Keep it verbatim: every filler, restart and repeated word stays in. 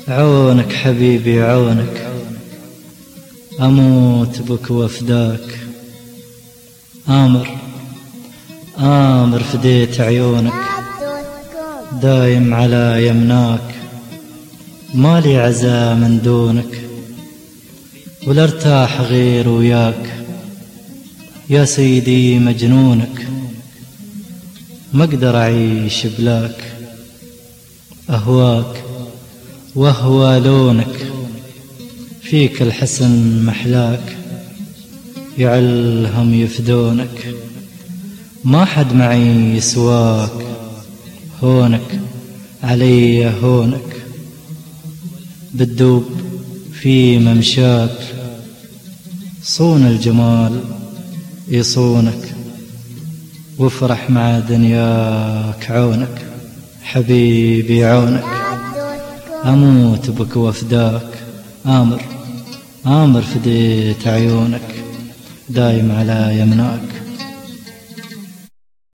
عونك حبيبي عونك، أموت بك وافداك. آمر آمر فديت عيونك، دايم على يمناك، مالي عزا من دونك، ولا ارتاح غير وياك. يا سيدي مجنونك، ما اقدر اعيش بلاك. اهواك واهوى لونك، فيك الحسن محلاك، يعلهم يفدونك، ما حد معي يسواك. هونك علي هونك، بتدوب في ممشاك، صون الجمال يصونك، وافرح مع دنياك. عونك حبيبي عونك، أموت بك وافداك. آمر آمر فديت عيونك، دايم على يمناك.